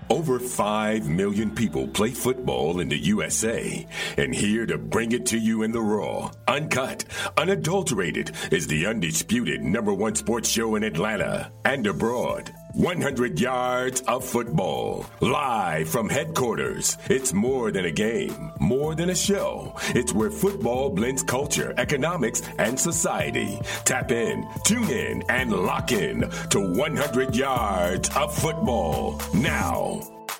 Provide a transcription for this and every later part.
Over 5 million people play football in the USA, and here to bring it to you in the raw, uncut, unadulterated is the undisputed #1 sports show in Atlanta and abroad. 100 yards of football, live from headquarters. It's more than a game, more than a show. It's where football blends culture, economics, and society. Tap in, tune in, and lock in to 100 yards of football now.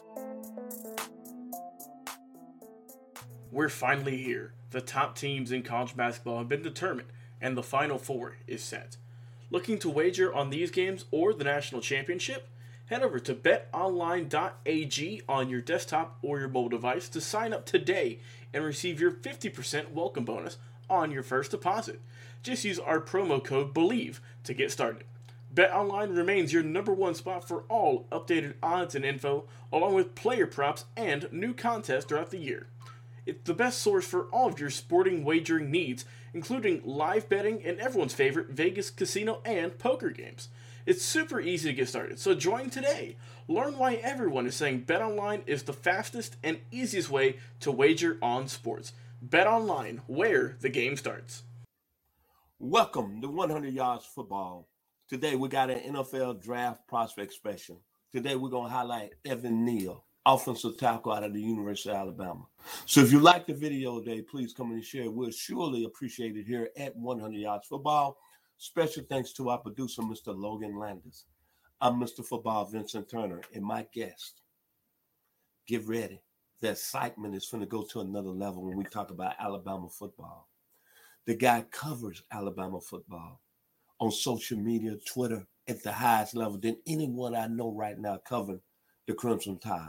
We're finally here. The top teams in college basketball have been determined, and the Final Four is set. Looking to wager on these games or the national championship? Head over to betonline.ag on your desktop or your mobile device to sign up today and receive your 50% welcome bonus on your first deposit. Just use our promo code BELIEVE to get started. BetOnline remains your #1 spot for all updated odds and info, along with player props and new contests throughout the year. It's the best source for all of your sporting wagering needs, including live betting and everyone's favorite Vegas casino and poker games. It's super easy to get started, so join today. Learn why everyone is saying BetOnline is the fastest and easiest way to wager on sports. BetOnline, where the game starts. Welcome to 100 Yards Football. Today we got an NFL Draft Prospect Special. Today we're going to highlight Evan Neal, offensive tackle out of the University of Alabama. So if you like the video today, please come and share. We'll surely appreciate it here at 100 Yards Football. Special thanks to our producer, Mr. Logan Landis. I'm Mr. Football Vincent Turner, and my guest. Get ready. The excitement is going to go to another level when we talk about Alabama football. The guy covers Alabama football on social media, Twitter, at the highest level than anyone I know right now covering the Crimson Tide.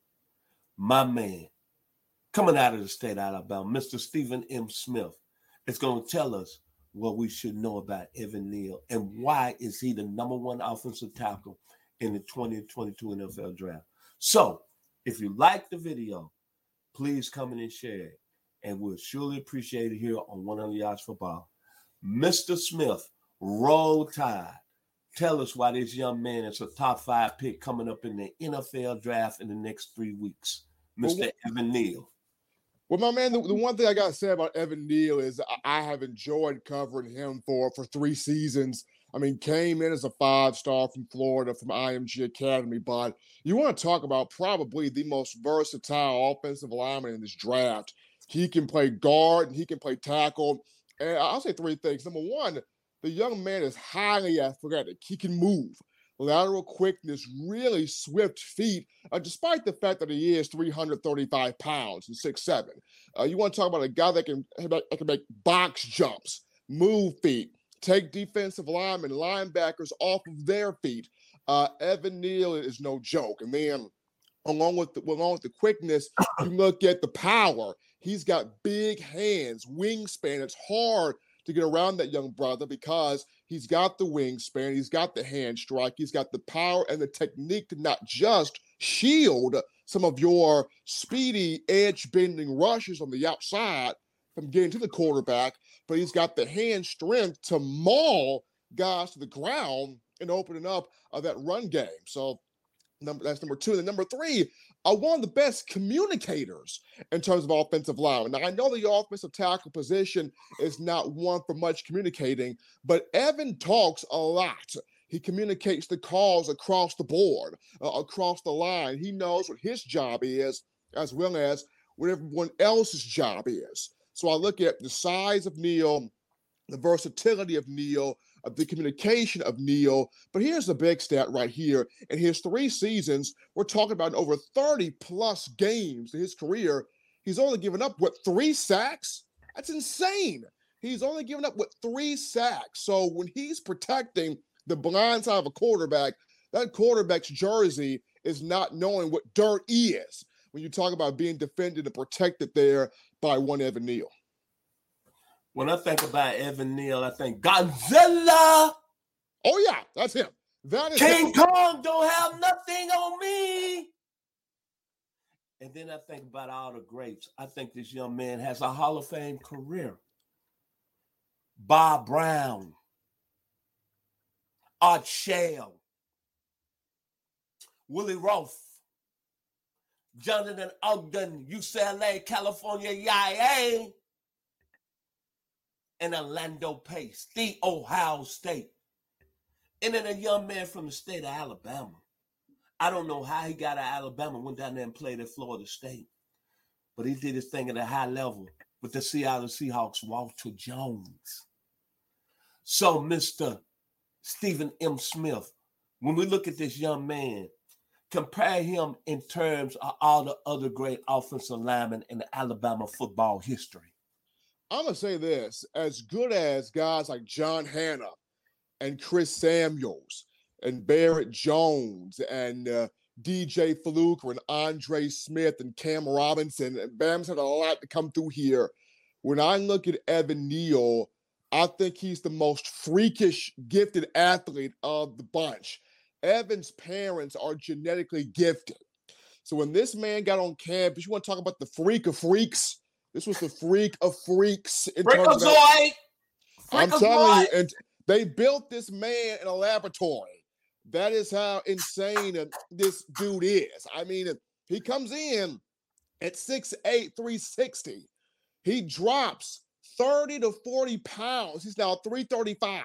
My man, coming out of the state of Alabama, Mr. Stephen M. Smith, is going to tell us what we should know about Evan Neal and why is he the #1 offensive tackle in the 2022 NFL Draft. So, if you like the video, please come in and share it, and we'll surely appreciate it here on 100 Yards Football. Mr. Smith, roll tide. Tell us why this young man is a top 5 pick coming up in the NFL Draft in the next 3 weeks. Mr. Evan Neal. Well, my man, the one thing I got to say about Evan Neal is I have enjoyed covering him for 3 seasons. I mean, came in as a 5-star from Florida from IMG Academy, but you want to talk about probably the most versatile offensive lineman in this draft. He can play guard and he can play tackle. And I'll say 3 things. Number one, the young man is highly athletic. He can move. Lateral quickness, really swift feet, despite the fact that he is 335 pounds and 6'7". You want to talk about a guy that can make box jumps, move feet, take defensive linemen, linebackers off of their feet. Evan Neal is no joke. And then along with the quickness, you look at the power. He's got big hands, wingspan. It's hard to get around that young brother because he's got the wingspan, he's got the hand strike, he's got the power and the technique to not just shield some of your speedy edge-bending rushes on the outside from getting to the quarterback, but he's got the hand strength to maul guys to the ground and opening up that run game. So that's number 2. And then number 3, one of the best communicators in terms of offensive line. Now, I know the offensive tackle position is not one for much communicating, but Evan talks a lot. He communicates the calls across the board, across the line. He knows what his job is as well as what everyone else's job is. So I look at the size of Neal, the versatility of Neal, the communication of Neal. But here's the big stat right here. In his 3 seasons, we're talking about over 30-plus games in his career. He's only given up, 3 sacks? That's insane. He's only given up, 3 sacks? So when he's protecting the blind side of a quarterback, that quarterback's jersey is not knowing what dirt is when you talk about being defended and protected there by one Evan Neal. When I think about Evan Neal, I think Godzilla. Oh, yeah, that's him. That is King Kong don't have nothing on me. And then I think about all the greats. I think this young man has a Hall of Fame career. Bob Brown, Art Shell, Willie Roth, Jonathan Ogden, UCLA, California, YA, and Orlando Pace, the Ohio State. And then a young man from the state of Alabama. I don't know how he got out of Alabama, went down there and played at Florida State. But he did his thing at a high level with the Seattle Seahawks, Walter Jones. So, Mr. Stephen M. Smith, when we look at this young man, compare him in terms of all the other great offensive linemen in the Alabama football history. I'm going to say this. As good as guys like John Hanna and Chris Samuels and Barrett Jones and DJ Fluker and Andre Smith and Cam Robinson, and Bam's had a lot to come through here. When I look at Evan Neal, I think he's the most freakish, gifted athlete of the bunch. Evan's parents are genetically gifted. So when this man got on campus, you want to talk about the freak of freaks? This was the freak of freaks. I'm telling you, and they built this man in a laboratory. That is how insane this dude is. I mean, he comes in at 6'8", 360. He drops 30 to 40 pounds. He's now 335.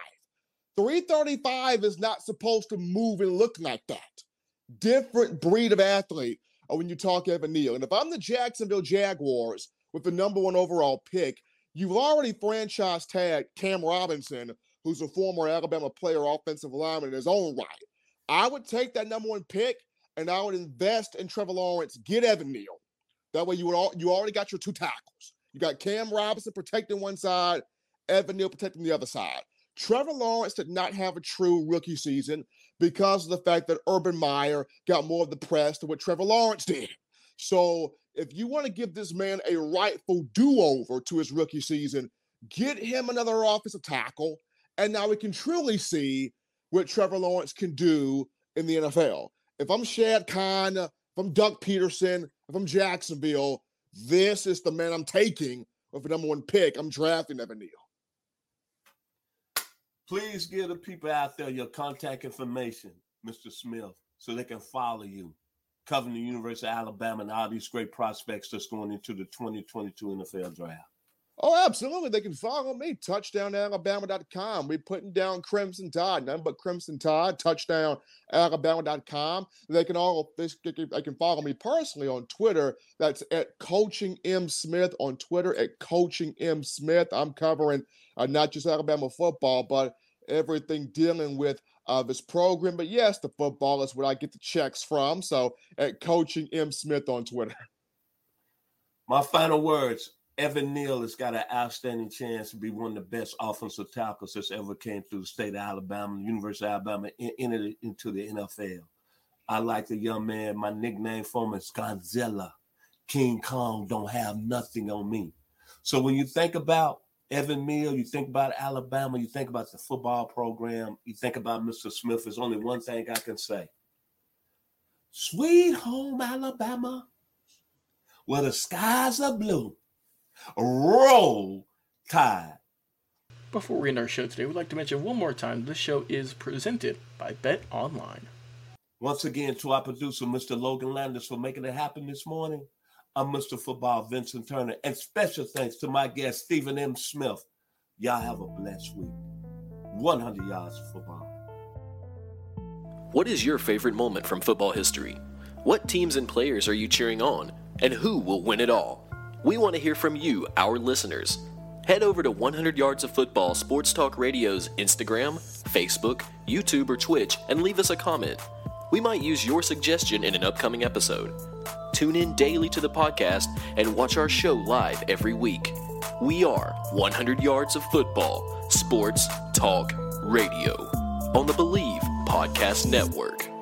335 is not supposed to move and look like that. Different breed of athlete when you talk Evan Neal. And if I'm the Jacksonville Jaguars with the number 1 overall pick, you've already franchise tagged Cam Robinson, who's a former Alabama player, offensive lineman in his own right. I would take that number 1 pick and I would invest in Trevor Lawrence, get Evan Neal. That way you already got your 2 tackles. You got Cam Robinson protecting one side, Evan Neal protecting the other side. Trevor Lawrence did not have a true rookie season because of the fact that Urban Meyer got more of the press than what Trevor Lawrence did. So if you want to give this man a rightful do-over to his rookie season, get him another offensive tackle, and now we can truly see what Trevor Lawrence can do in the NFL. If I'm Shad Khan, if I'm Doug Peterson, if I'm Jacksonville, this is the man I'm taking with the number 1 pick. I'm drafting Evan Neal. Please give the people out there your contact information, Mr. Smith, so they can follow you, covering the University of Alabama and all these great prospects that's going into the 2022 NFL Draft. Oh, absolutely. They can follow me, touchdownalabama.com. We're putting down Crimson Tide, nothing but Crimson Tide, touchdownalabama.com. They can follow me personally on Twitter. That's at Coaching M. Smith on Twitter, at Coaching M. Smith. I'm covering not just Alabama football, but everything dealing with this program. But yes, the football is where I get the checks from. So at Coaching M. Smith on Twitter. My final words. Evan Neal has got an outstanding chance to be one of the best offensive tackles that's ever came through the state of Alabama, the University of Alabama, into the NFL. I like the young man. My nickname for him is Godzilla. King Kong don't have nothing on me. So when you think about Evan Neal, you think about Alabama, you think about the football program, you think about Mr. Smith, there's only one thing I can say. Sweet home Alabama, where the skies are blue. Roll Tide. Before we end our show today, we'd like to mention one more time this show is presented by Bet Online. Once again, to our producer, Mr. Logan Landers, for making it happen this morning. I'm Mr. Football Vincent Turner, and special thanks to my guest, Stephen M. Smith. Y'all have a blessed week. 100 yards of football. What is your favorite moment from football history? What teams and players are you cheering on? And who will win it all? We want to hear from you, our listeners. Head over to 100 Yards of Football Sports Talk Radio's Instagram, Facebook, YouTube, or Twitch and leave us a comment. We might use your suggestion in an upcoming episode. Tune in daily to the podcast and watch our show live every week. We are 100 Yards of Football Sports Talk Radio on the Believe Podcast Network.